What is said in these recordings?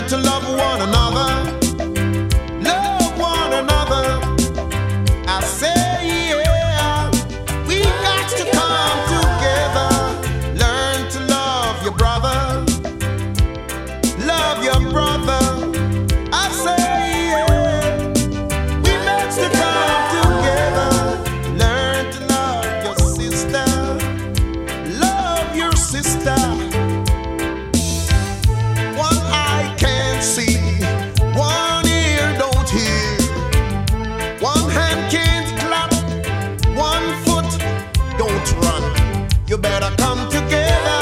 Learn to love one another. Love one another. I say, yeah, we got to come together. Learn to love your brother. Love your brother. I say, yeah, we got to come together. Learn to love your sister. Love your sister. One eye can't see, one ear don't hear, one hand can't clap, one foot don't run. You better come together.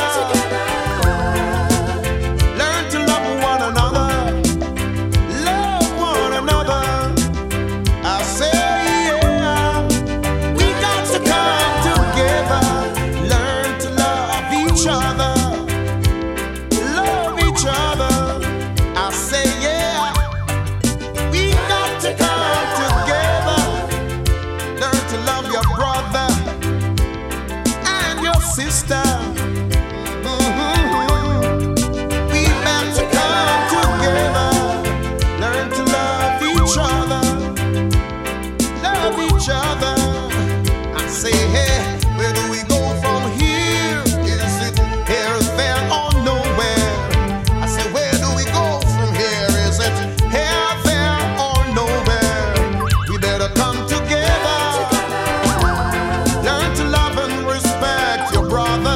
Learn to love one another. Love one another. I say, yeah, we got to come together. Learn to love each other. Love each other. I say, yeah, we got to come together. Learn to love your brother and your sister. We got to come together. Learn to love each other. Love each other. I say, hey, where do we go from here? Is it here, there, or nowhere? I say, where do we go from here? Is it here, there, or nowhere? We better come together. Learn to love and respect your brother.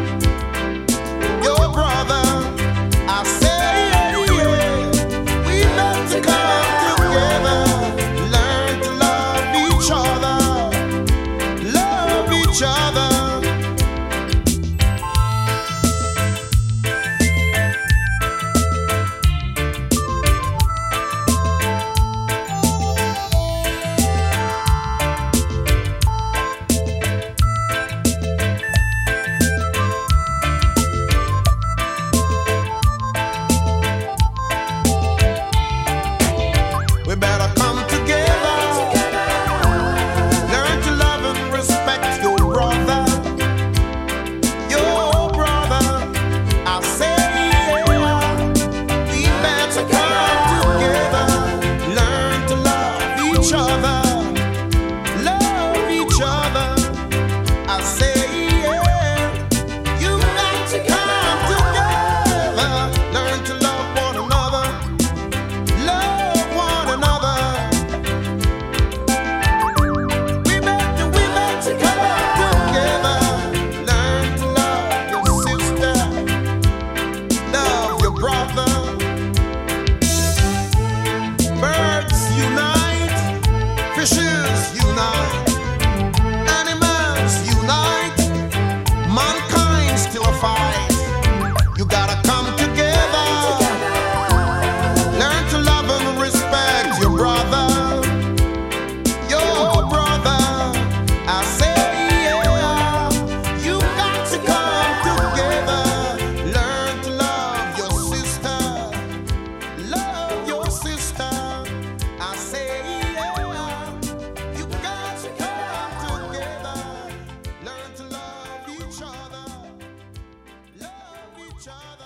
Your brother. I say, yeah, we got to come together. Learn to love each other. Love each other. We better come together. Learn to love and respect your brother. Your brother. I say, yeah, we better come together. Learn to love each other. Love each other. I say, yeah, you got to come together. Learn to love one another. Love one another. We got to come together. Learn to love your sister. Love your brother. Birds unite. Fishes unite. Animals unite. Mankind still fight. You gotta come together. Learn to love and respect your brother. Your brother. I say, yeah, you got to come together. Learn to love your sister. Love your sister. I say, yeah, you got to come together. Learn to love each other. Love each other.